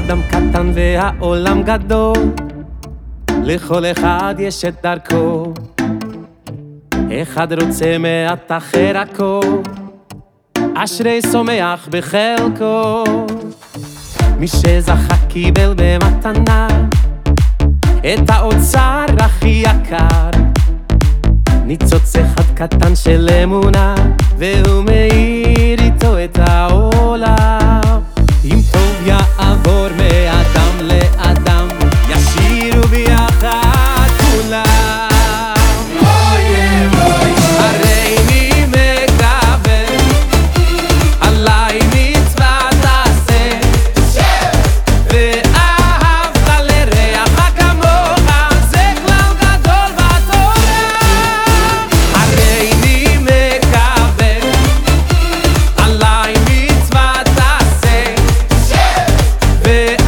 האדם קטן והעולם גדול, לכל אחד יש את דרכו, אחד רוצה מעט אחר הכל, אשרי שמח בחלקו. מי שזכה קיבל במתנה את האוצר הכי יקר, ניצוץ אחד קטן של אמונה, והוא מאיר איתו את העולם. אם טוב יעבור מאדם לאדם, ישירו ביחד כולם. הריני מקבל עליי מצוות תעשה, ואהבת לרעך כמוך, זה כלל גדול בתורה. הריני מקבל עליי מצוות תעשה, ואהבת